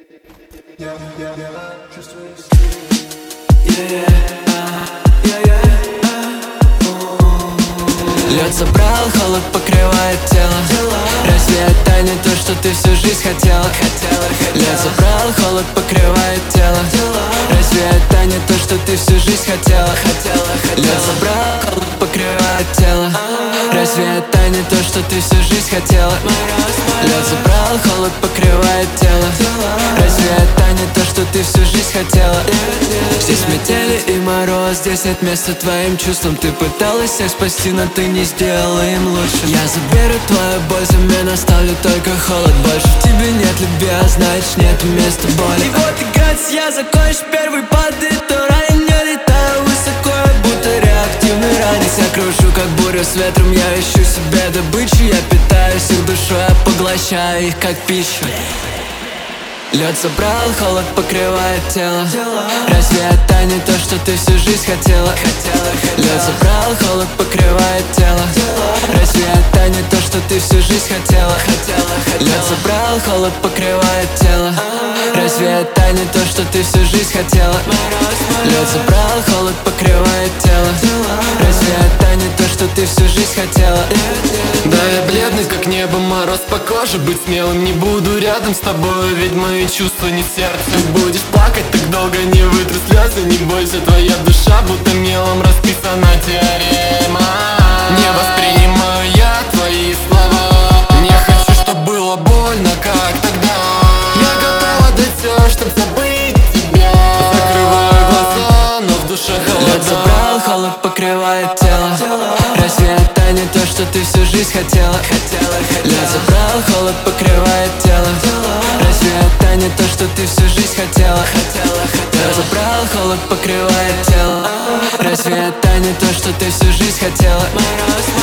Лед забрал, холод покрывает тело. Разве это не то, что ты всю жизнь хотела? Лед забрал, холод покрывает тело. Разве это не то, что ты всю жизнь хотела? Лед забрал, холод покрывает тело. Разве это не то, что ты всю жизнь хотела? Лед забрал, холод покрывает тело. Разве это не то, что ты всю жизнь хотела? Здесь метели и мороз, здесь нет места твоим чувствам. Ты пыталась всех спасти, но ты не сделала им лучше. Я заберу твою боль, взамен оставлю только холод. Больше в тебе нет любви, а значит нет места боли. И вот играть я закончу, первый падает уран. Я летаю высоко, я будто реактивный ранец. Я кружу как буря с ветром, я ищу себе добычу. Я питаюсь их душой, я поглощаю их как пищу. Лед забрал, холод покрывает тело. Разве это не то, что ты всю жизнь хотела? Лед забрал, холод покрывает тело. Разве это не то, что ты всю жизнь хотела? Лед забрал, холод покрывает тело. Разве это не то, что ты всю жизнь хотела? Лед забрал, холод покрывает тело. Разве это не то, что ты всю жизнь хотела? Да, я бледный, как небо, мороз по коже. Быть смелым не буду рядом с тобой, ведь мои чувства не в сердце. Ты будешь плакать, так долго не вытру слезы. Не бойся, твоя душа будто мелом расписана теорема. Не воспринимаю я твои слова. Не хочу, чтоб было больно, как тогда. Я готова дать все, чтоб забыть тебя. Закрываю глаза, но в душе холода. Лед забрал, холод покрывает тело. Разве это не то, что ты всю жизнь хотела? Лед забрал, холод покрывает тело. Разве это не то, что ты всю жизнь хотела? Лед забрал, холод покрывает тело. Разве это не то, что ты всю жизнь хотела?